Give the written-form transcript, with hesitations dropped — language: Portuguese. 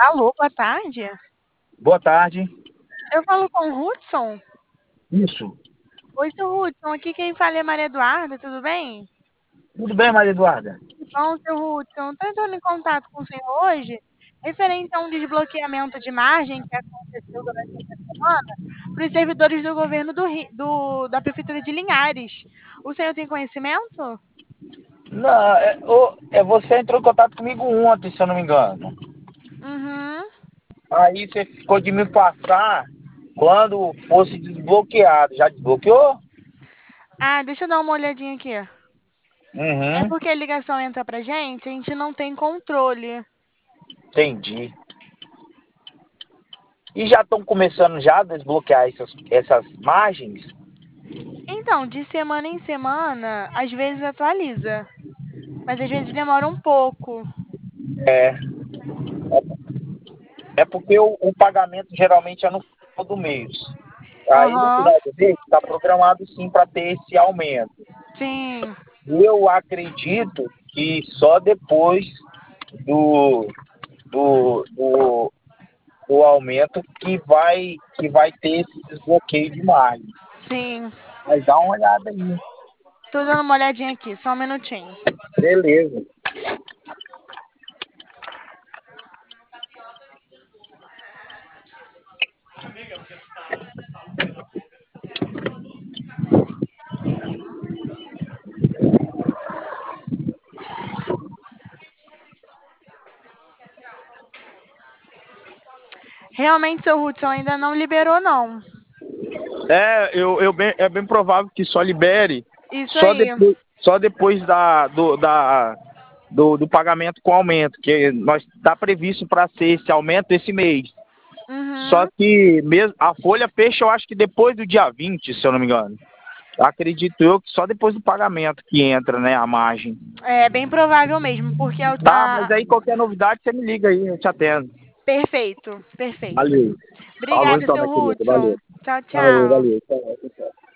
Alô, boa tarde. Boa tarde. Eu falo com o Hudson. Isso. Oi, seu Hudson. Aqui quem fala é Maria Eduarda, tudo bem? Tudo bem, Maria Eduarda? Que bom, seu Hudson. Estou entrando em contato com o senhor hoje, referente a um desbloqueamento de margem que aconteceu durante essa semana para os servidores do governo da Prefeitura de Linhares. O senhor tem conhecimento? Não, você entrou em contato comigo ontem, se eu não me engano. Uhum. Aí você ficou de me passar quando fosse desbloqueado. Já desbloqueou? Ah, deixa eu dar uma olhadinha aqui. É Uhum, porque a ligação entra pra gente, a gente não tem controle. entendi. E já estão começando já a desbloquear essas margens? Então, de semana em semana, às vezes atualiza, mas às vezes demora um pouco. É, é porque o pagamento geralmente é no final do mês. Aí no Aham, final do mês está programado sim para ter esse aumento. sim, Eu acredito que só depois do, do do aumento que vai ter esse desbloqueio de margem. sim. Mas dá uma olhada aí. Tô dando uma olhadinha aqui, só um minutinho. Beleza. Realmente, seu Hudson ainda não liberou, não. É bem provável que só libere Isso só aí. depois, só depois do pagamento com aumento, que nós está previsto para ser esse aumento esse mês. Só Uhum. que mesmo, a folha fecha, eu acho que depois do dia 20, se eu não me engano. Acredito eu que só depois do pagamento que entra, né, a margem. É bem provável mesmo, porque Tá, mas a... aí qualquer novidade você me liga aí, eu te atendo. Perfeito, perfeito. Valeu. Falou Obrigada, então, seu minha querida. Valeu. Hudson. Tchau, Valeu, tchau. valeu. Tchau, tchau.